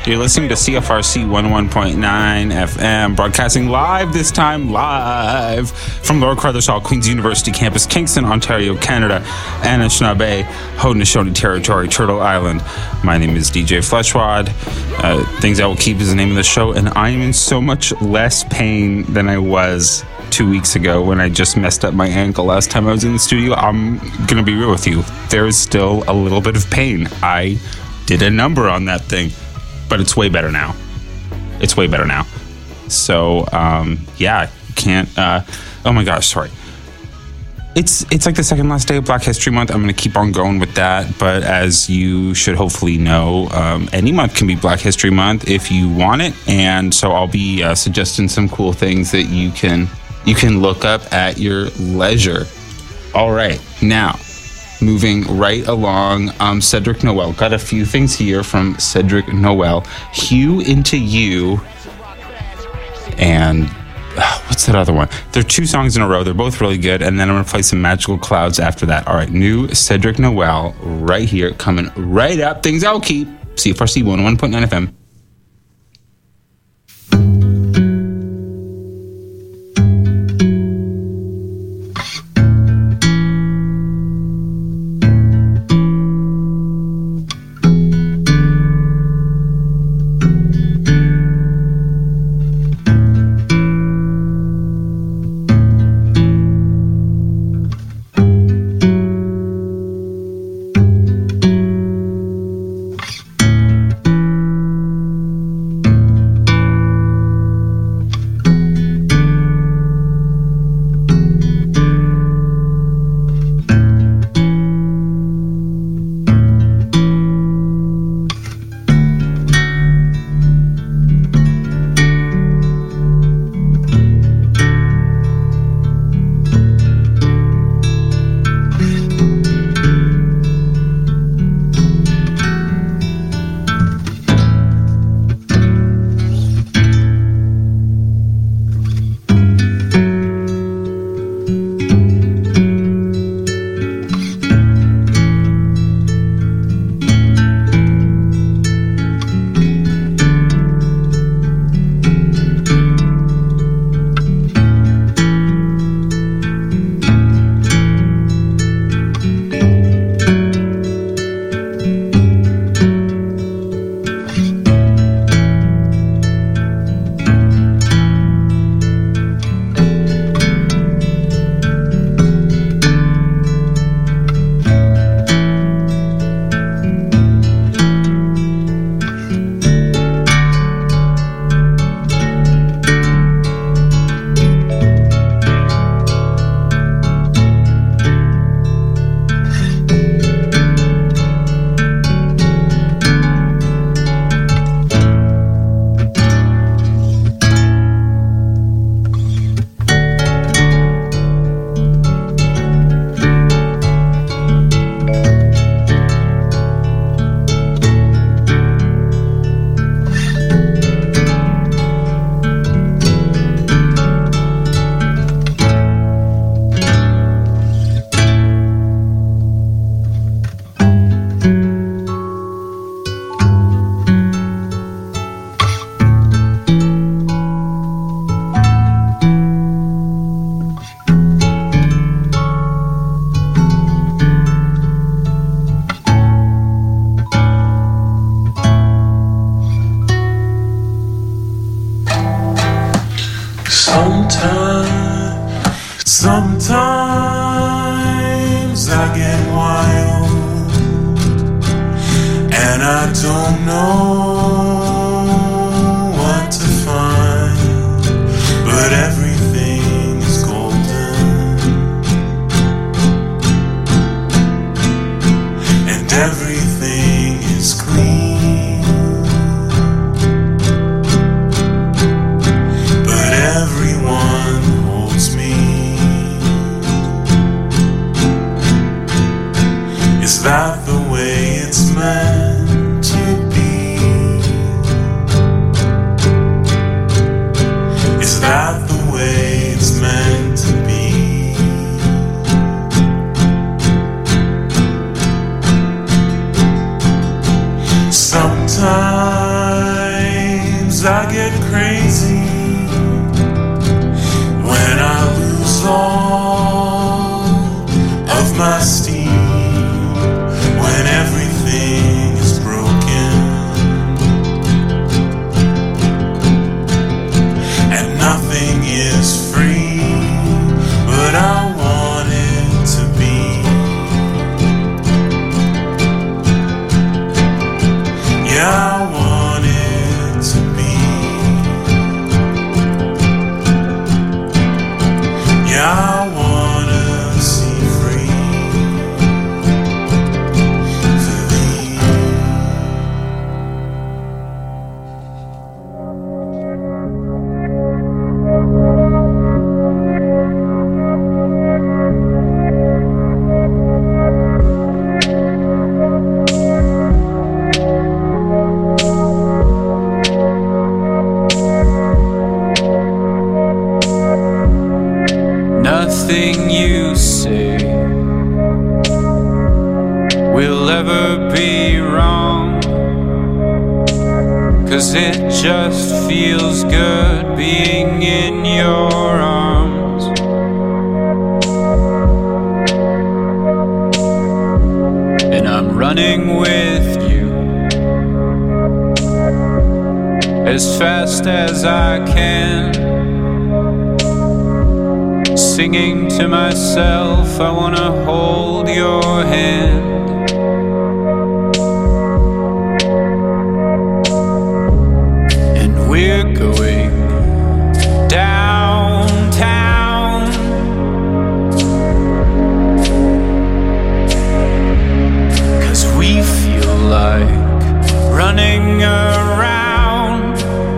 You're listening to CFRC 101.9 FM, broadcasting live this time, live from Lord Carruthers Hall, Queen's University campus, Kingston, Ontario, Canada, Anishinaabe, Haudenosaunee Territory, Turtle Island. My name is DJ Fleshwad. Things I Will Keep is the name of the show, and I am in so much less pain than I was 2 weeks ago when I just messed up my ankle last time I was in the studio. I'm going to be real with you. There is still a little bit of pain. I did a number on that thing. But it's way better now. It's way better now. So, yeah, can't... oh my gosh, sorry. It's like the second last day of Black History Month. I'm going to keep on going with that. But as you should hopefully know, any month can be Black History Month if you want it. And so I'll be suggesting some cool things that you can look up at your leisure. All right, now... moving right along, Cedric Noel. Got a few things here from Cedric Noel. Hue into You. And what's that other one? There are two songs in a row. They're both really good. And then I'm going to play some Magical Clouds after that. All right, new Cedric Noel right here, coming right up. Things I'll Keep. CFRC 101.9 FM. Sometimes I get wild and I don't know what to find, but everything is golden and everything is clean, but everyone holds me. Is that the way it's meant to be? crazy when I lose all of my steam, when everything is broken and nothing is free, but I want it to be. Yeah, I want it to be. Yeah, I wanna see free for thee. Nothing you say will ever be wrong, 'cause it just feels good being in your arms. And I'm running with you as fast as I can, singing to myself, I wanna hold your hand. And we're going downtown, 'cause we feel like running around.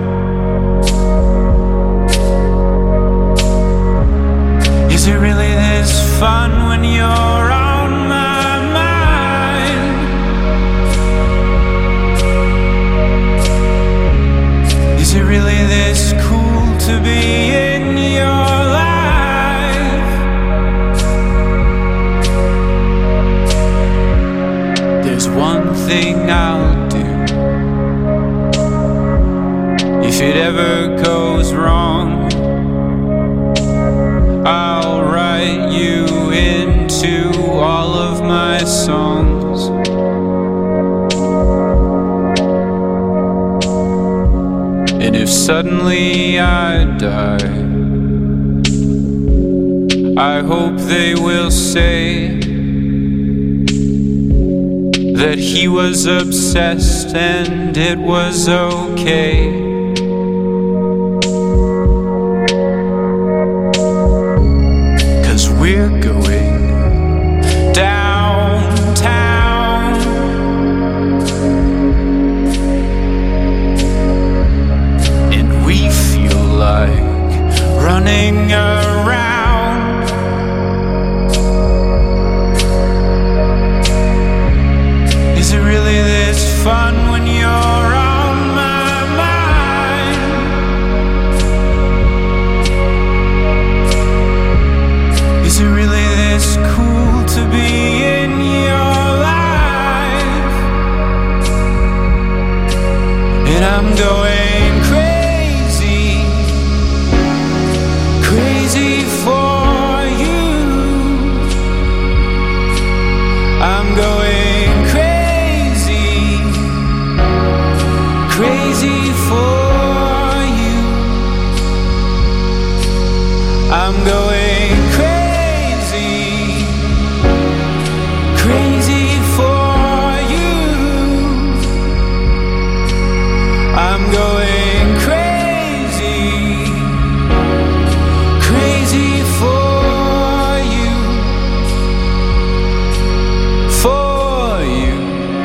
Is it really this fun when you're on my mind? Is it really this cool to be in your life? There's one thing I'll do if it ever goes wrong. I'll write you into all of my songs. And if suddenly I die, I hope they will say that he was obsessed and it was okay. We're going downtown, and we feel like running around. Is it really this fun when you're on my mind? Is it really this cool to be in your life? And I'm going crazy, crazy for you. I'm going crazy, crazy for you. I'm going crazy, crazy for you. I'm going crazy, crazy for you, for you.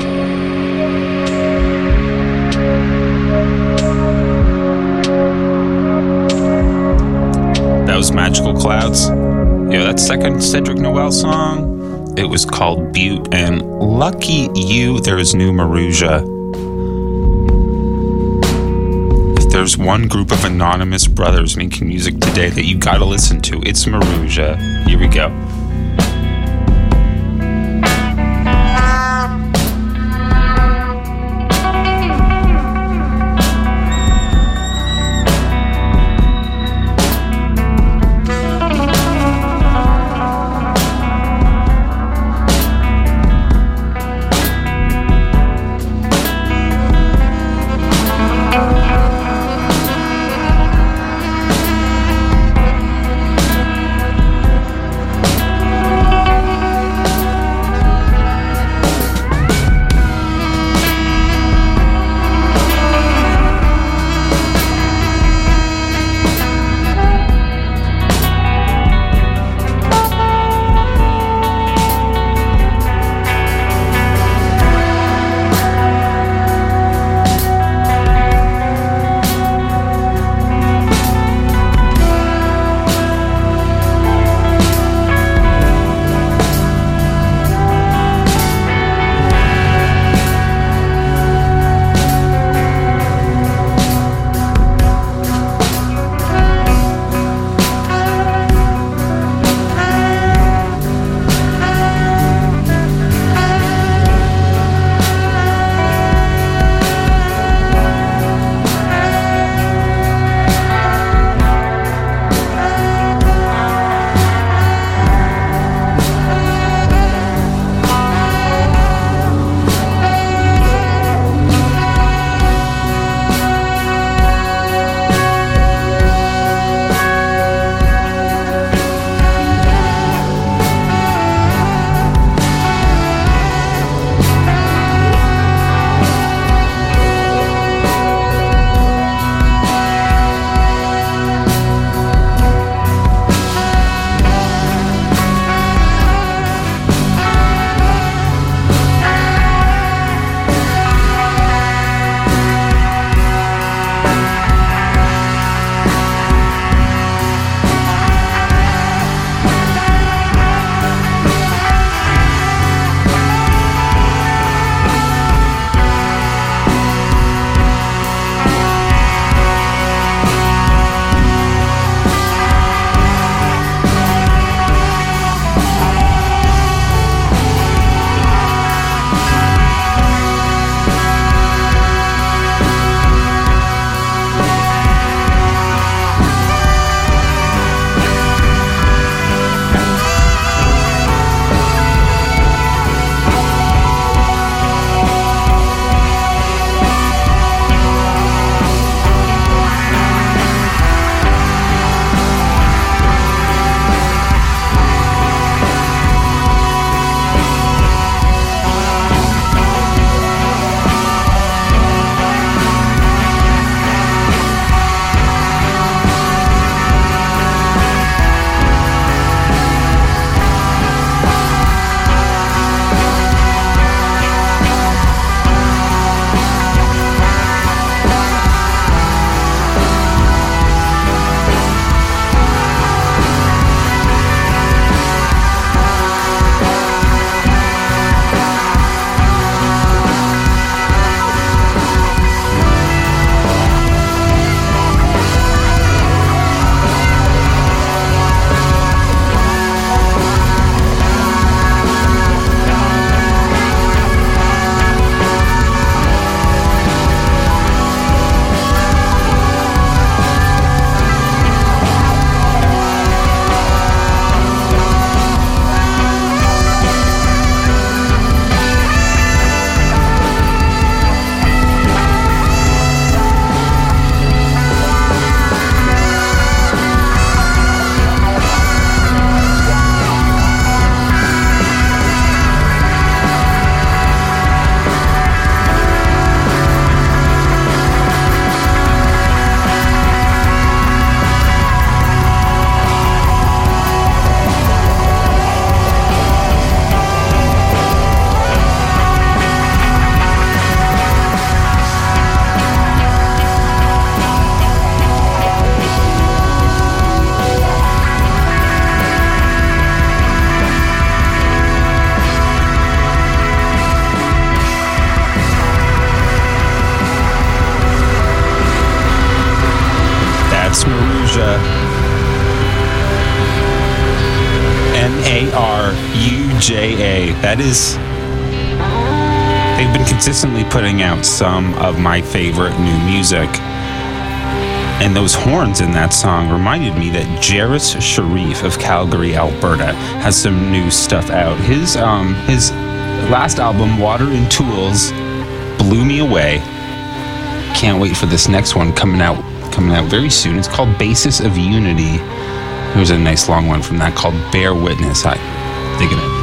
That was Magical Clouds. Yeah, that second Cedric Noel song, it was called Butte, and lucky you, there is new Maruja. If there's one group of anonymous brothers making music today that you gotta listen to, it's Maruja. Here we go. Naruja. Naruja. That is... They've been consistently putting out some of my favorite new music. And those horns in that song reminded me that Jairus Sharif of Calgary, Alberta, has some new stuff out. His last album, Water and Tools, blew me away. Can't wait for this next one coming out very soon. It's called Basis of Unity. There's a nice long one from that called Bear Witness. I'm digging it.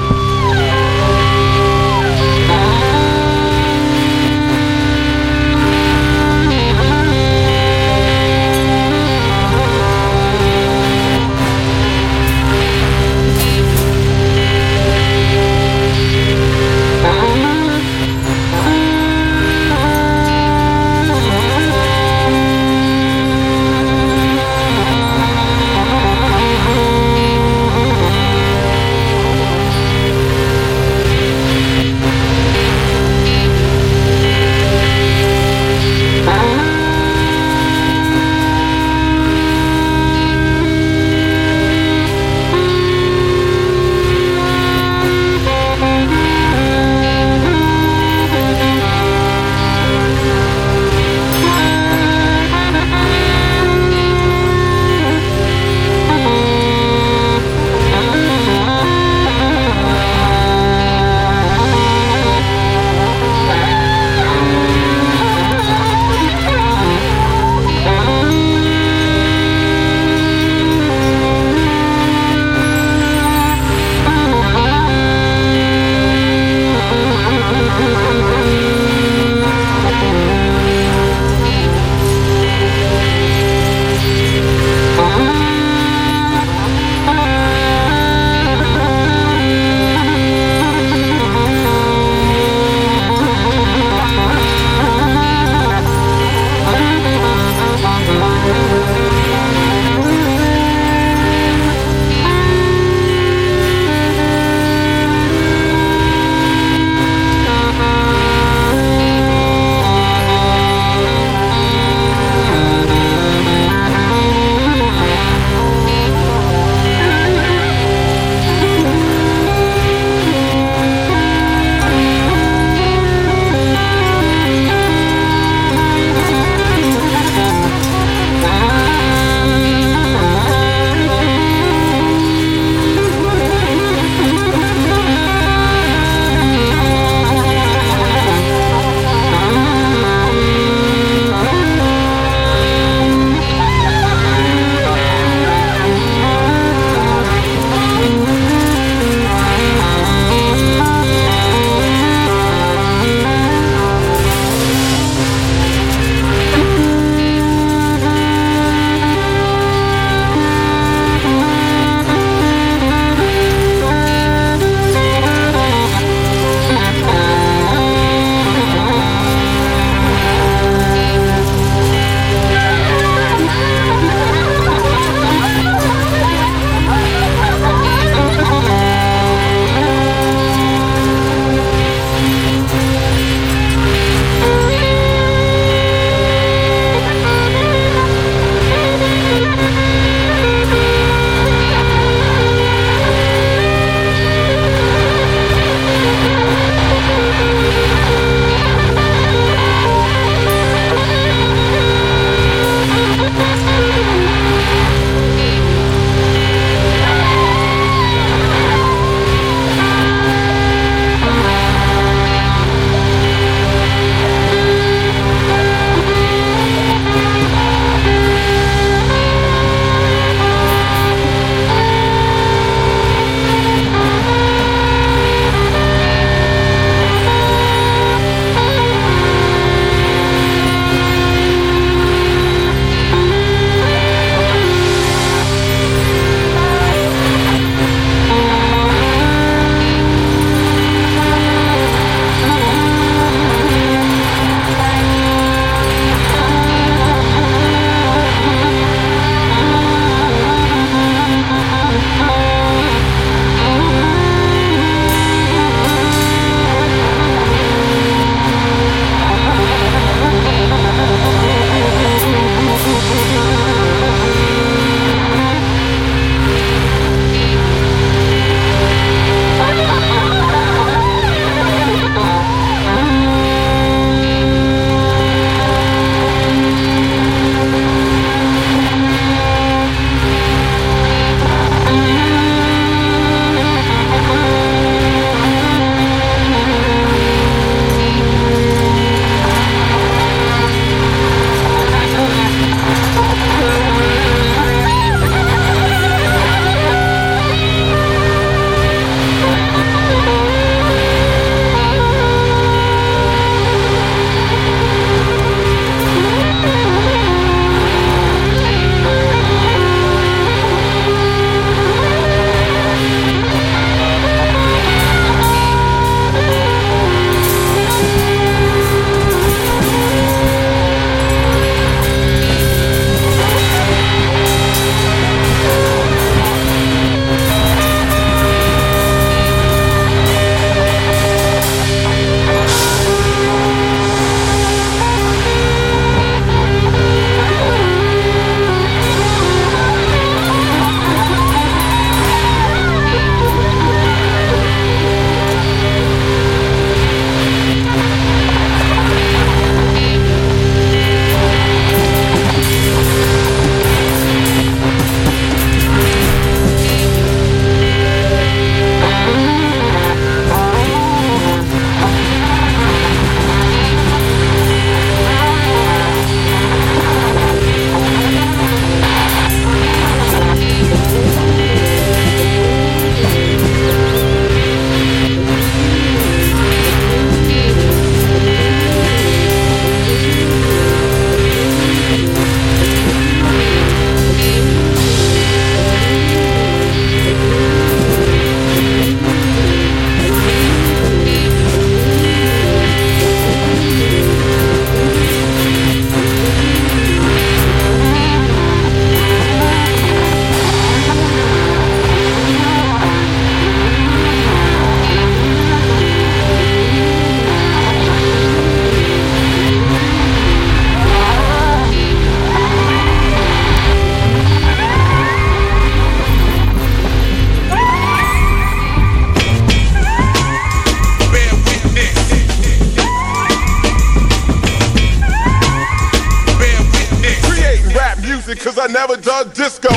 never dug disco.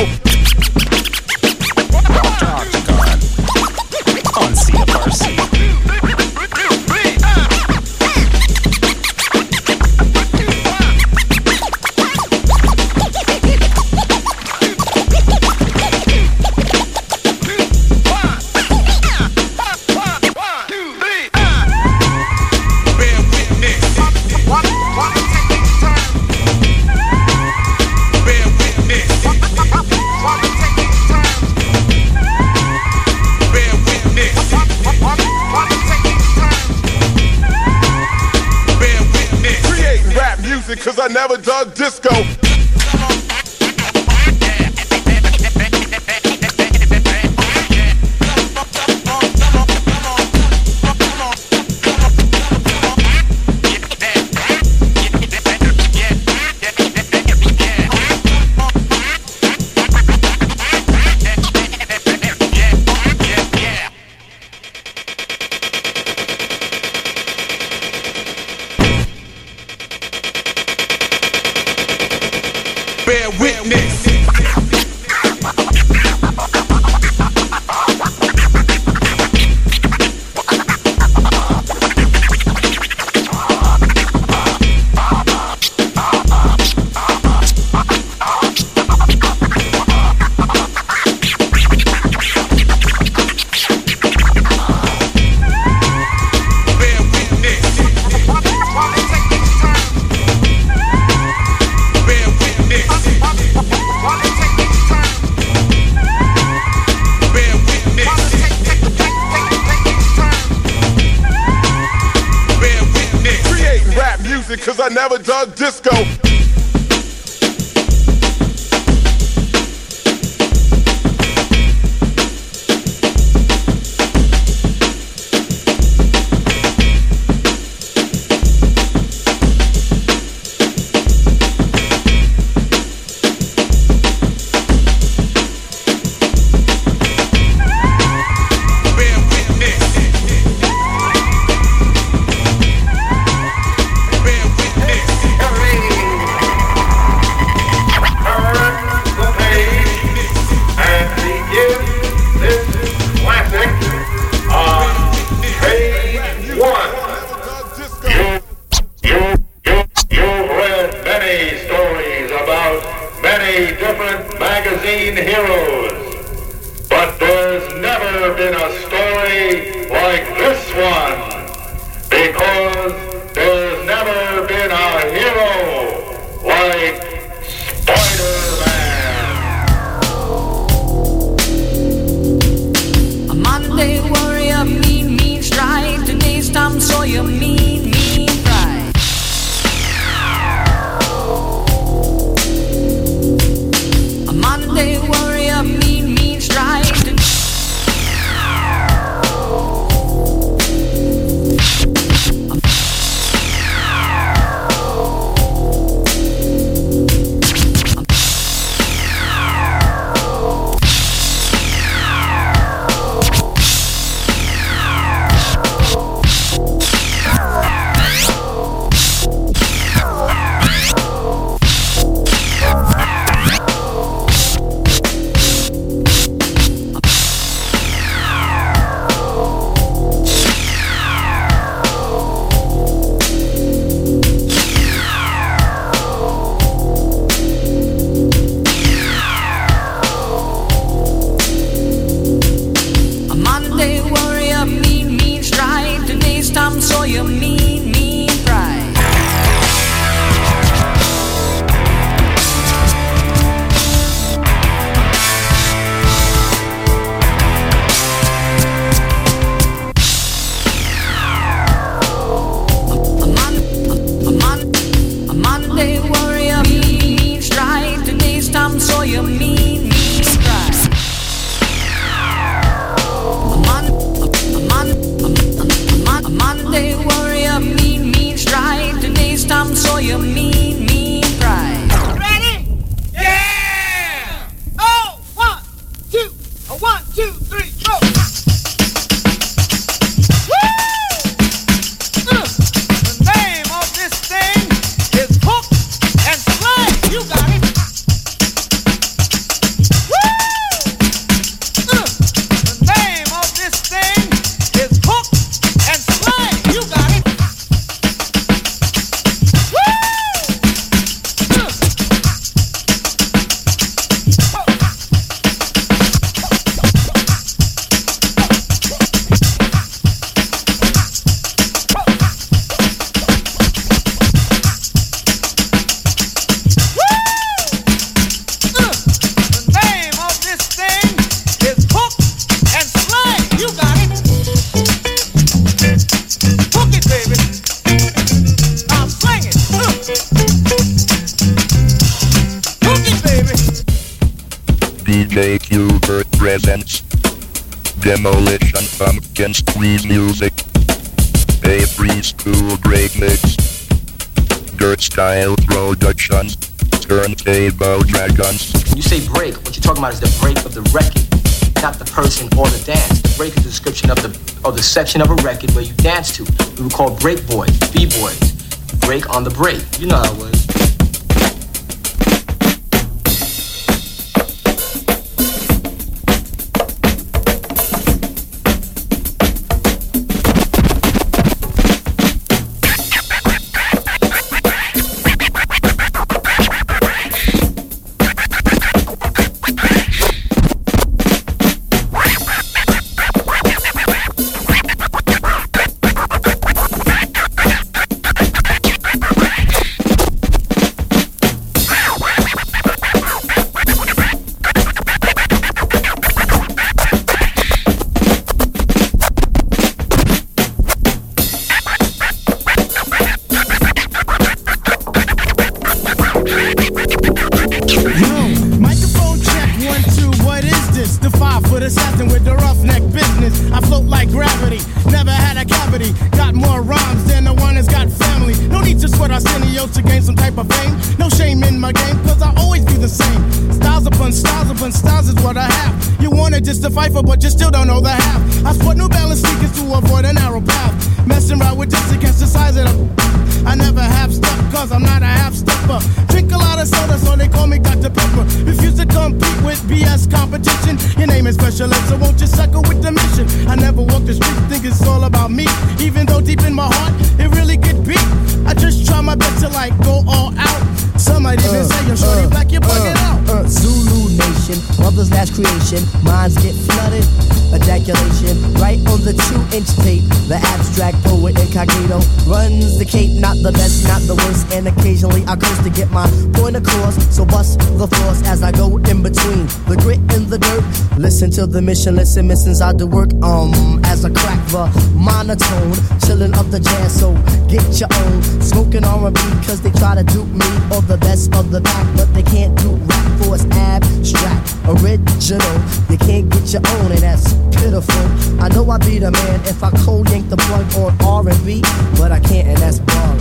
On CFRC. Cause I never dug disco. Bear witness. Cause I never dug disco. Different magazine heroes, but there's never been a story like this one, because there's never been a hero like Spider-Man. A Monday warrior, mean strike. Today's Tom Sawyer, mean pride. Monday warrior, mean strike. DJ Qbert presents Demolition Pumpkin Squeeze Music. A free school break mix. Dirt Style Productions. Turntable Dragons. When you say break, what you're talking about is the break of the record, not the person or the dance. The break is a description of the section of a record where you dance to. We would call break boys, b-boys. Break on the break. You know how it was. But you still don't know the half. I sport New Balance sneakers to avoid a narrow path. Messing around with this against the size of the. I never have stuff cause I'm not a half stepper. Drink a lot of soda so they call me Dr. Pepper. Refuse to compete with BS competition. Your name is Special Ed, so won't you suckle with the mission? I never walk the street, think it's all about me. Even though deep in my heart, it really get beat. I just try my best to like go all out. Some might even say you're shorty black, you're bugging out. Zulu Nation, mother's last creation. Minds get flooded, ejaculation. Right on the 2-inch tape. The abstract poet incognito runs the cape. Not the best, not the worst. And occasionally I curse to get my point across. So bust the floors as I go in between the grit and the dirt. Listen to the mission, listen, missions I do work. As I crack the monotone, chillin' up the jazz, so get your own. Smoking R&B cause they try to dupe me or the best of the pack, but they can't do rap for it's abstract, original. You can't get your own and that's pitiful. I know I be the man if I cold yank the plug on R&B, but I can't and that's bar.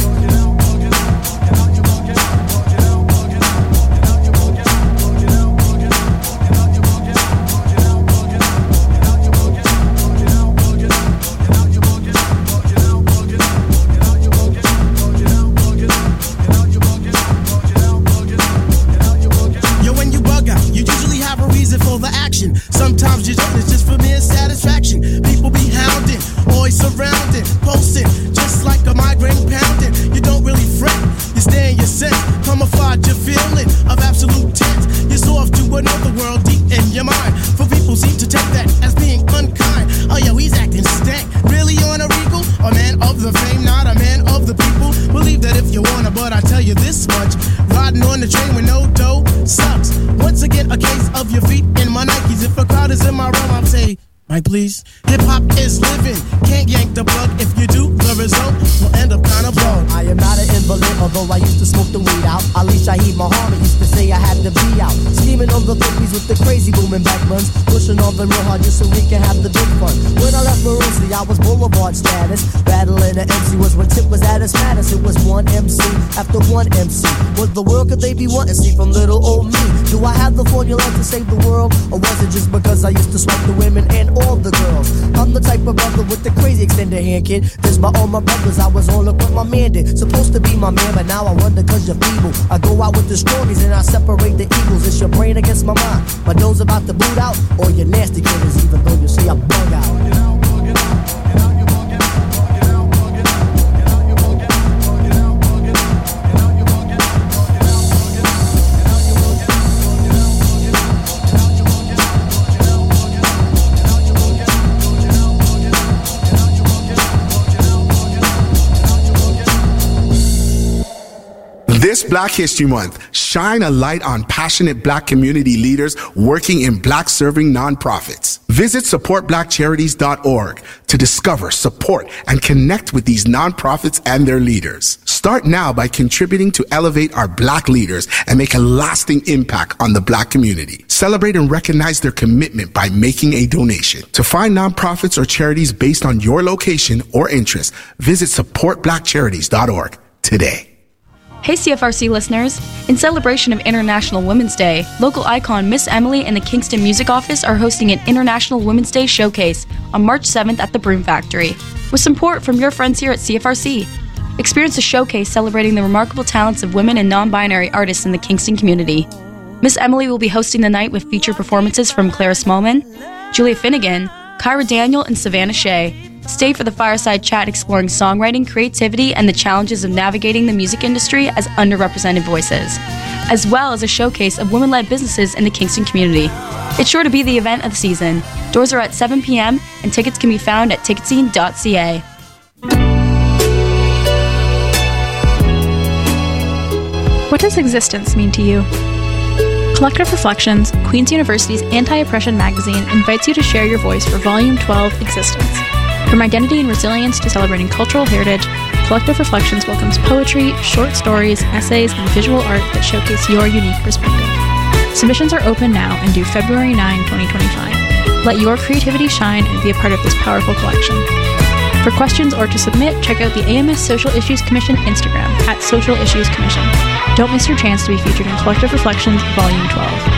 Sometimes you don't, it's just for mere satisfaction. People be hounding, always surrounding, posting, just like a migraine pounding. You don't really fret, you stay in your set, camouflage your feeling of absolute tense. You're so off to another world deep in your mind. For people seem to take that as being unkind. Oh yo, he's acting stank, really on a regal? A man of the fame, not a man of the people. Believe that if you wanna, but I tell you this much. Riding on the train with no dough sucks. Once again, a case of your feet in my Nikes. If a crowd is in my realm, I'll say, Mike, please. Hip-hop is living, can't yank the plug. If you do, the result will end up kind of blown. I am not an invalid, although I used to smoke the weed out. Ali Shaheed Muhammad used to say I had to be out. Scheming on the 50s with the crazy booming back buns. Pushing on the real hard just so we can have the big fun. When I left Maroosie, I was Boulevard status. Battling the MC was when Tip was at his maddest. It was one MC after one MC. What the world could they be wanting to see from little old me? Do I have the formula to save the world? Or was it just because I used to swipe the women and all the girls? I'm the type of brother with the crazy extended hand, kid. This by all my brothers, I was on what my man did. Supposed to be my man, but now I wonder cause you're feeble. I go out with the strongies and I separate the eagles. It's your brain against my mind. My nose about to boot out, or your nasty killers, even though you say I bug out. This Black History Month, shine a light on passionate Black community leaders working in Black-serving nonprofits. Visit supportblackcharities.org to discover, support, and connect with these nonprofits and their leaders. Start now by contributing to elevate our Black leaders and make a lasting impact on the Black community. Celebrate and recognize their commitment by making a donation. To find nonprofits or charities based on your location or interest, visit supportblackcharities.org today. Hey CFRC listeners, in celebration of International Women's Day, local icon Miss Emily and the Kingston Music Office are hosting an International Women's Day showcase on March 7th at the Broom Factory, with support from your friends here at CFRC. Experience a showcase celebrating the remarkable talents of women and non-binary artists in the Kingston community. Miss Emily will be hosting the night with featured performances from Clara Smallman, Julia Finnegan, Kyra Daniel, and Savannah Shea. Stay for the fireside chat exploring songwriting, creativity, and the challenges of navigating the music industry as underrepresented voices, as well as a showcase of women-led businesses in the Kingston community. It's sure to be the event of the season. Doors are at 7 p.m., and tickets can be found at ticketscene.ca. What does existence mean to you? Collective Reflections, Queen's University's anti-oppression magazine, invites you to share your voice for Volume 12, Existence. From identity and resilience to celebrating cultural heritage, Collective Reflections welcomes poetry, short stories, essays, and visual art that showcase your unique perspective. Submissions are open now and due February 9, 2025. Let your creativity shine and be a part of this powerful collection. For questions or to submit, check out the AMS Social Issues Commission Instagram at Social Issues Commission. Don't miss your chance to be featured in Collective Reflections Volume 12.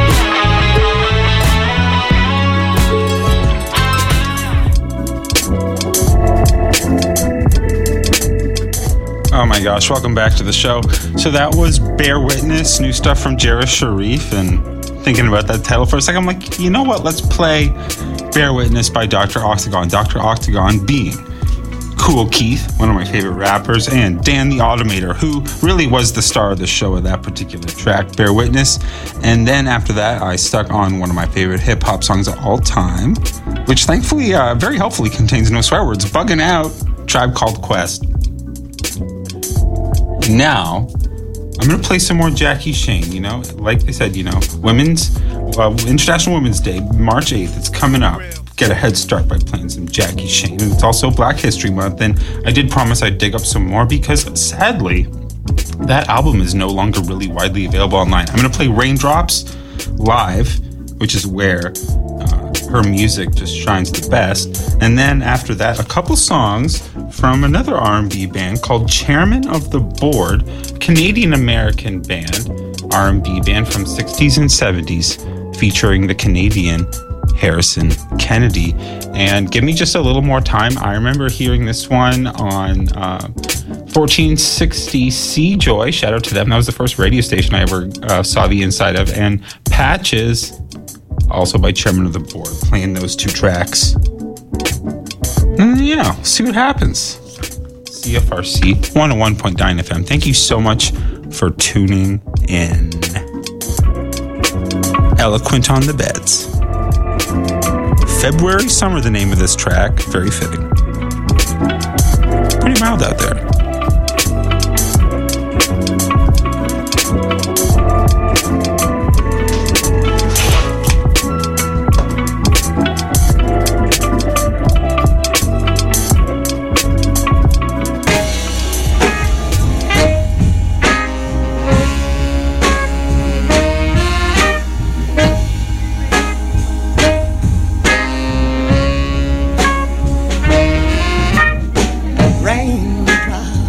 Oh my gosh, welcome back to the show. So that was Bear Witness, new stuff from Jarrah Sharif, and thinking about that title for a second, I'm like, you know what, let's play Bear Witness by Dr. Octagon. Dr. Octagon being Kool Keith, one of my favorite rappers, and Dan the Automator, who really was the star of the show of that particular track, Bear Witness. And then after that, I stuck on one of my favorite hip-hop songs of all time, which thankfully, very helpfully contains no swear words, Bugging Out, Tribe Called Quest. Now, I'm going to play some more Jackie Shane, you know, like I said, you know, International Women's Day, March 8th, it's coming up. Get a head start by playing some Jackie Shane. And it's also Black History Month, and I did promise I'd dig up some more because, sadly, that album is no longer really widely available online. I'm going to play Raindrops live, which is where her music just shines the best. And then after that, a couple songs from another R&B band called Chairman of the Board, Canadian-American band, R&B band from 60s and 70s, featuring the Canadian Harrison Kennedy. And give me just a little more time. I remember hearing this one on 1460 C-Joy. Shout out to them. That was the first radio station I ever saw the inside of. And Patches, also by Chairman of the Board, playing those two tracks. And, you know, see what happens. CFRC 101.9 FM. Thank you so much for tuning in. Eloquent on the Beds. February Summer, the name of this track. Very fitting. Pretty mild out there. Raindrops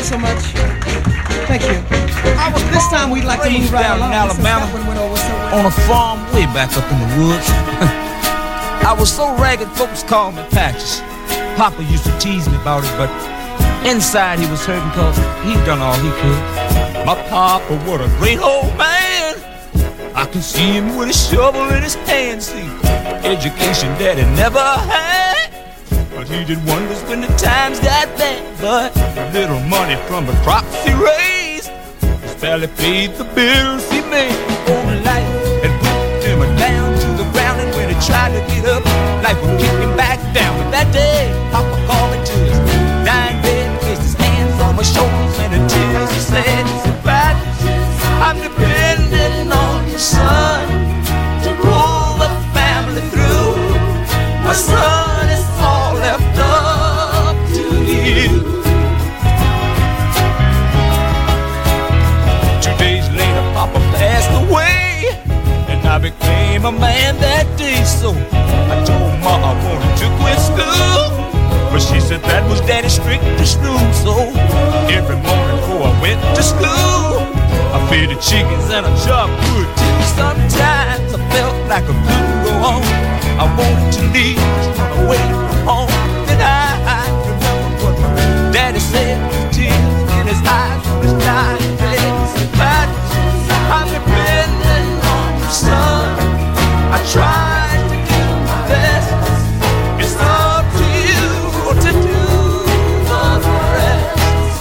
so much. Thank you. This time we'd like to move right down along. in Alabama on a farm way back up in the woods. I was so ragged, folks called me Patches. Papa used to tease me about it, but inside he was hurting cause he'd done all he could. My papa, what a great old man. I can see him with a shovel in his hand. See, education daddy never had, but he did wonders when the times got bad. But the little money from the crops he raised just barely paid the bills he made. Oh, life had put him down to the ground, and when he tried to get up, life would kick him back down. But that day, Papa called me to his dying bed, placed his hands on my shoulders, and in tears he said, I'm depending on your son to pull the family through. My son is all left up to you. 2 days later, Papa passed away, and I became a man that day. So I told Ma I wanted to quit school, but she said that was Daddy's strictest rule. So every morning before I went to school, I fed the chickens and I chopped wood too. Sometimes I felt like I couldn't go on. I wanted to leave, run away from home. Then I remember what my daddy said with tears in his eyes on his dying bed. He said, "But I'm depending on you, son. I tried to do my best. It's up to you to do the rest."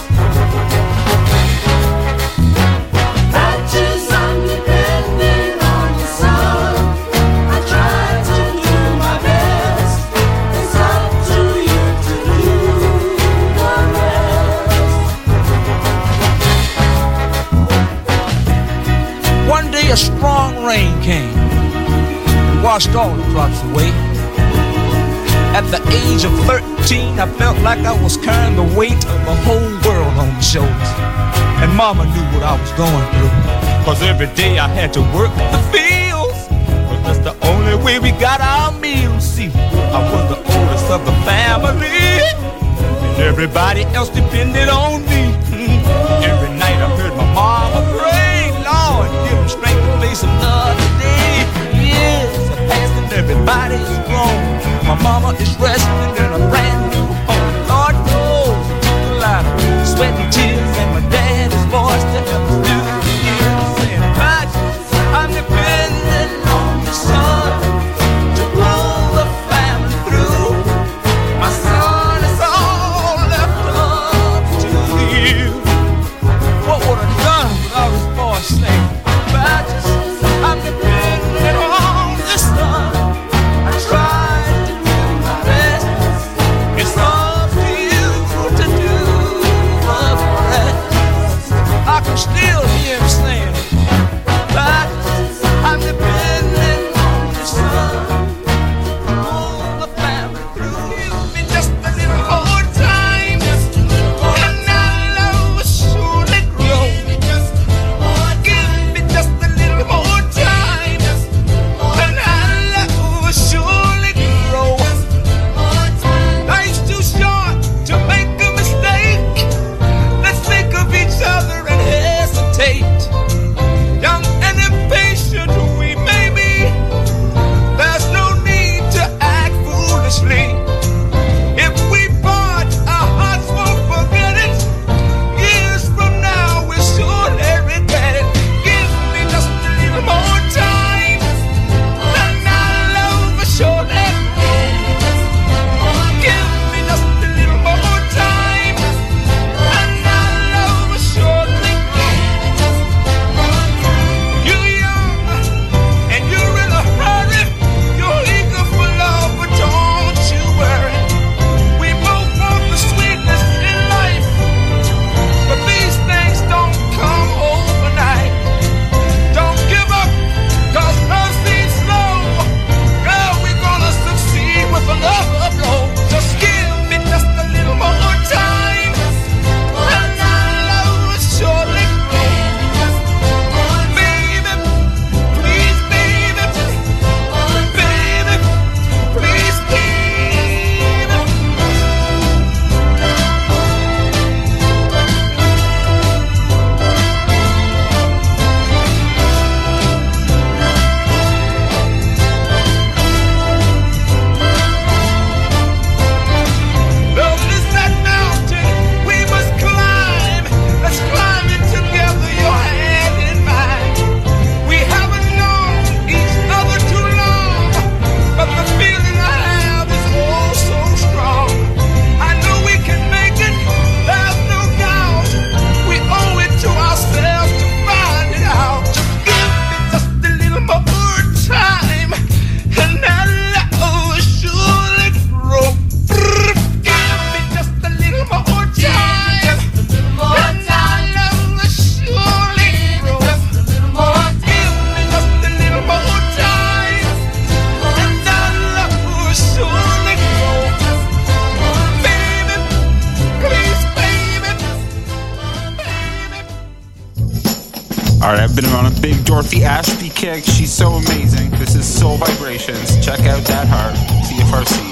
I'm depending on you, son. I tried to do my best. It's up to you to do the rest. One day a strong rain came and washed all the crops away. At the age of 13, I felt like I was carrying the weight of the whole world on my shoulders. And Mama knew what I was going through, cause every day I had to work the fields, cause that's the only way we got our meals. See, I was the oldest of the family, and everybody else depended on me. Every night I heard my mama pray, Lord, give him strength to face another day. Years have passed and everybody is grown. My mama is resting in a brand new home. Lord knows it took a lot of sweat and tears and my daddy's voice to help us do the years. Saying, I'm depending on you, son, to pull the family through. My son is all left up to you. What would I done without his voice saying, I'm depending on you, son. I tried to do my best. Alright, I've been on a big Dorothy Ashby kick. She's so amazing. This is Soul Vibrations. Check out that heart. CFRC.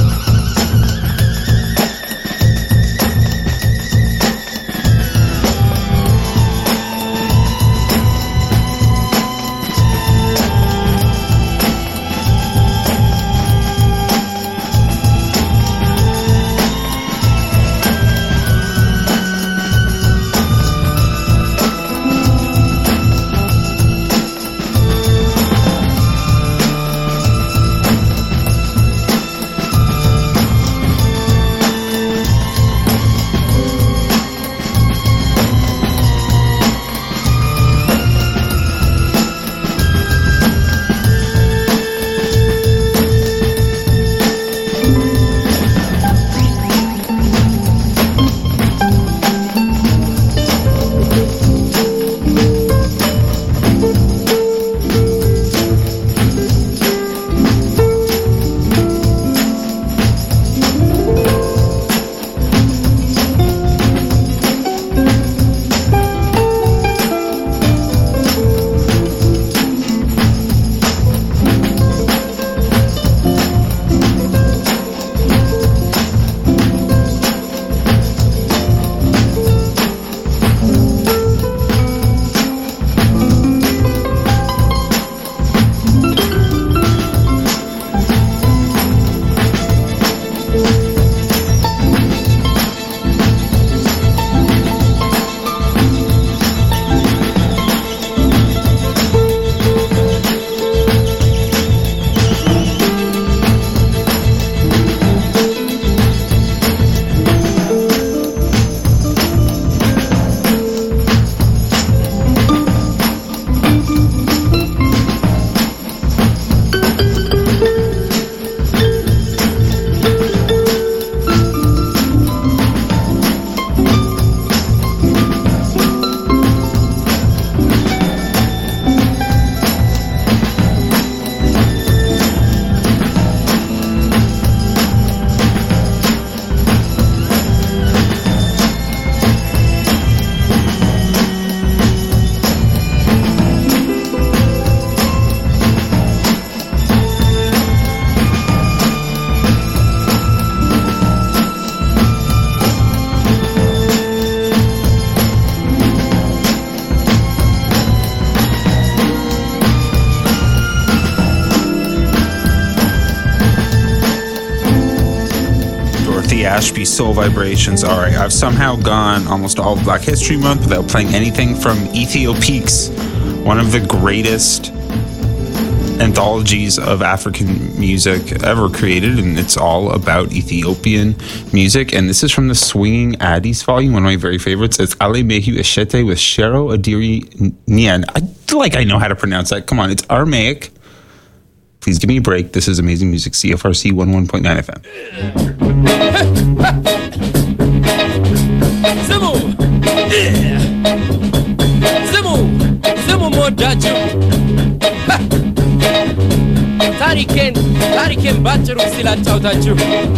Ashby Soul Vibrations. All right, I've somehow gone almost all of Black History Month without playing anything from Ethiopiques, one of the greatest anthologies of African music ever created, and it's all about Ethiopian music. And this is from the Swinging Addis volume, one of my very favorites. It's Ale Mehu Eshete with Shero Adiri Nian. I feel like I know how to pronounce that. Come on, it's Aramaic. Please give me a break. This is amazing music. CFRC 101.9 FM. Zemu modaju. ታሪኬን ባጭሩ ሲላጫውታችሁ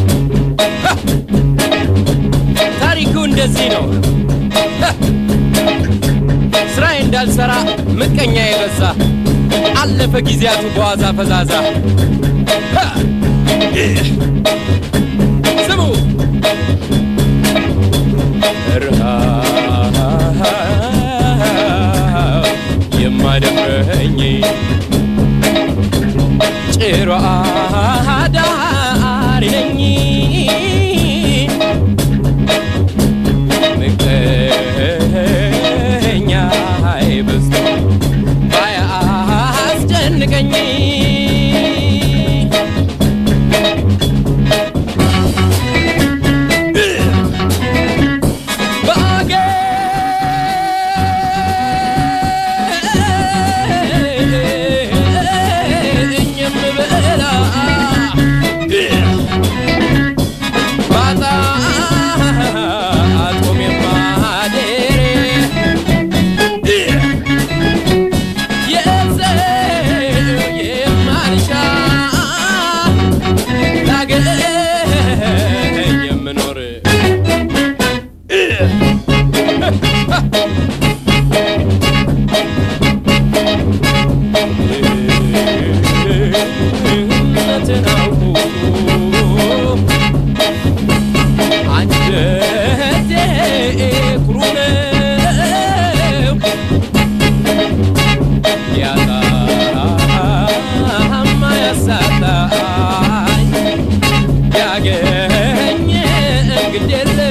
ታሪኩ እንደዚህ ነው። ስራዬ እንዳልሰራ ምቀኛ የበዛ አለፈ ጊዜያቱ በዋዛ ፈዛዛ። ስሙ የማደምረኝ ጭሮ አዳሪ ነኝ ምቀኛ አይበዝቶ ባያስጨንቀኝ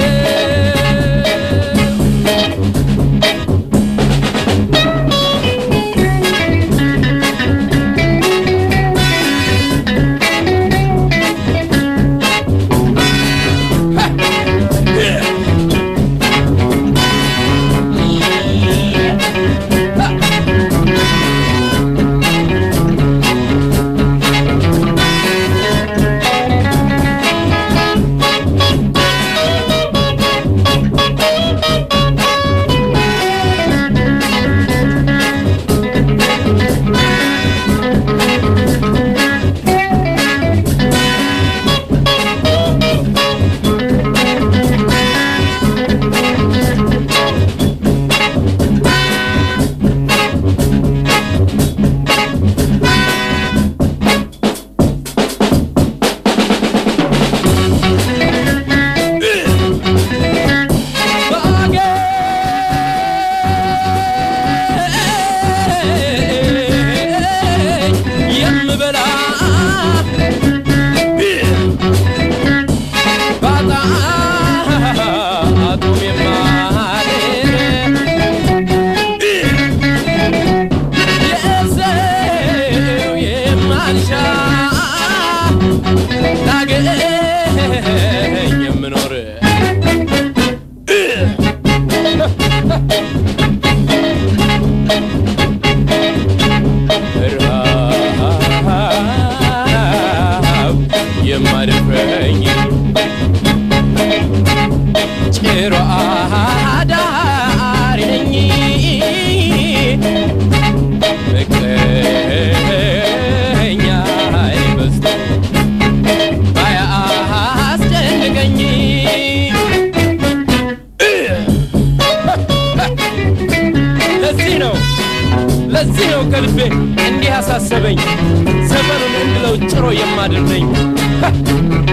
ለዚህ ነው ከልቤ እንዲህ አሳሰበኝ ዘመኑን እንድለው ጭሮ የማደርነኝ